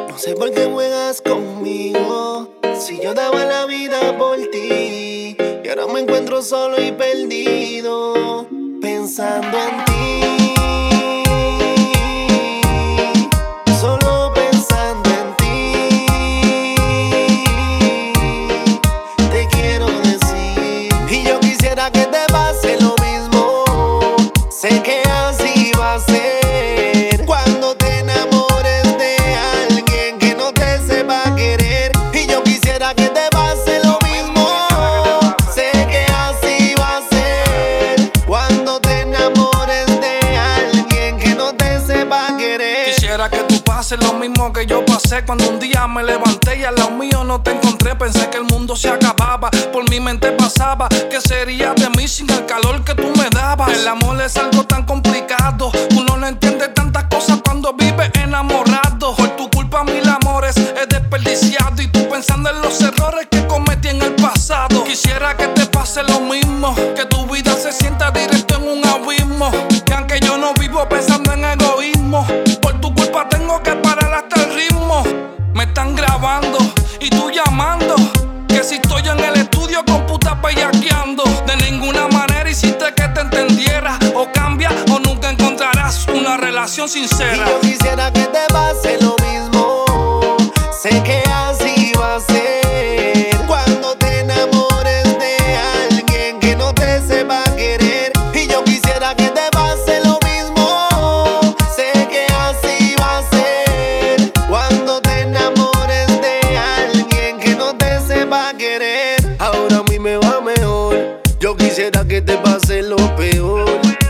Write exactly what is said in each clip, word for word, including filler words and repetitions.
No sé por qué juegas conmigo, si yo daba la vida por ti, y ahora me encuentro solo y perdido, pensando en ti. Solo pensando en ti, te quiero decir, y yo quisiera que te pase lo mismo. Sé que así va a ser cuando te enamores de alguien que no te sepa querer. Y yo quisiera que te pase lo mismo. Sé que así va a ser cuando te enamores de alguien que no te sepa querer. Quisiera que tú pases lo mismo que yo pasé cuando un día me levanté y al lado mío no te encontré. Pensé que el mundo se acababa, por mi mente pasaba ¿qué sería de mí sin el calor que tú me dabas? El amor es algo tan complicado, uno no entiende tantas cosas cuando vive enamorado. Por tu culpa mil amores he desperdiciado y tú pensando en los errores que cometí en el pasado. Quisiera que te pase lo mismo, que tu vida se sienta directo en un abismo, que aunque yo no vivo pensando en egoísmo, por tu culpa tengo que parar hasta el ritmo. Me están grabando y tú llamando, que si estoy en el estudio con putas bellaqueando. De ninguna manera hiciste que te entendiera, o cambia o nunca encontrarás una relación sincera. Y yo quisiera que te pase lo mismo. Sé que así va a ser cuando te enamores de alguien que no te sepa querer. Y yo quisiera que te pase lo mismo. Sé que así va a ser cuando te enamores de alguien que no te sepa querer. Ahora a mí me va mejor, yo quisiera que te pase lo peor.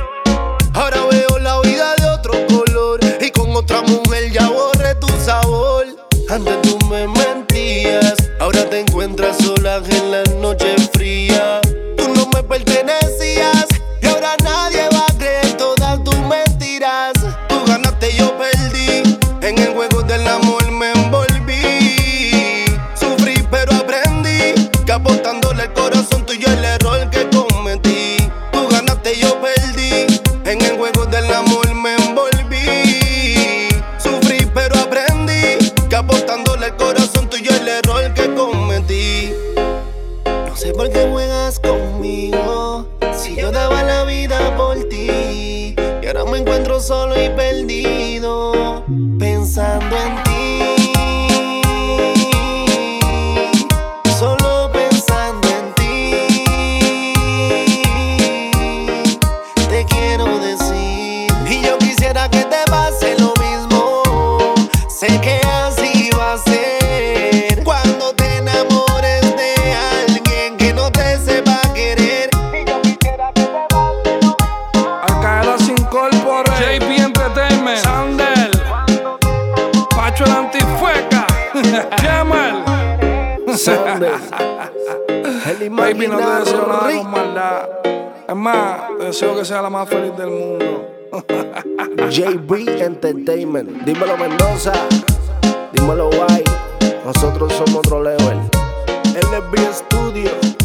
Ahora veo la vida de otro color y con otra mujer ya borré tu sabor. Antes tú me mentías, ahora te encuentras sola en las noches frías. Tú no me pertenecías y ahora nadie va a creer todas tus mentiras. Tú ganaste y yo perdí, en el juego del amor me envolví. Sufrí pero aprendí que apostándole el corazón tuyo el error que cometí. Tú ganaste y yo perdí, en el juego del amor me envolví. Sufrí pero aprendí que apostándole el corazón tuyo el error que cometí. No sé por qué juegas conmigo, si yo daba la vida por ti, y ahora me encuentro solo y perdido, pensando en ti. Solo pensando en ti, te quiero decir, y yo quisiera que te pase lo mismo. Sé que así va a ser cuando te enamores de alguien que no te sepa querer. Y yo quisiera que te pase lo mismo. Alcaela sin corpore, J B Entertainment, Sandel, Pacho el Antifueca, Jamal, Sandel, el baby, no te deseo nada rico. con maldad. Es más, te deseo que sea la más feliz del mundo. J B Entertainment, dímelo Mendoza, dímelo Guay, nosotros somos otro level. L B Studio.